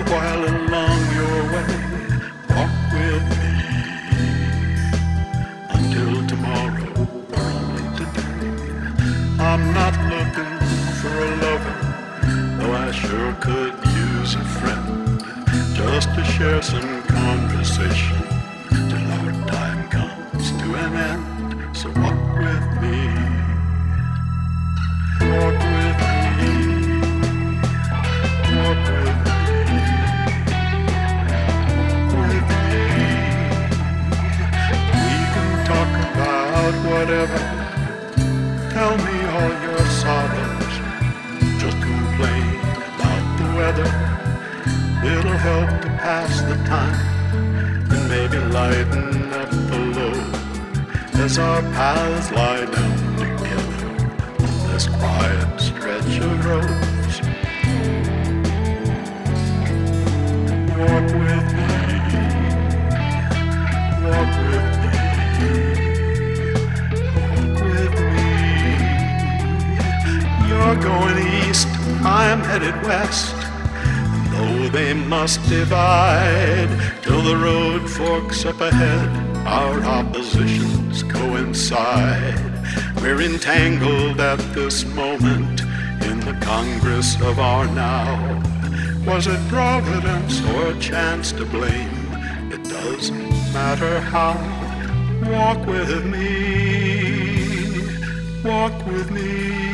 while along your way. Walk with me until tomorrow or only today. I'm not looking for a lover, though I sure could use a friend, just to share some conversation till our time comes to an end. So walk with me, walk with me, walk with me, with me. We can talk about whatever. Tell me all your sorrows. Just complain about the weather. It'll help to pass the time and maybe lighten up the load as our paths lie down together on this quiet stretch of roads. Walk with me, walk with me, walk with me. You're going east, I'm headed west. Though they must divide till the road forks up ahead, our oppositions coincide. We're entangled at this moment in the Congress of our now. Was it providence or a chance to blame? It doesn't matter how. Walk with me, walk with me.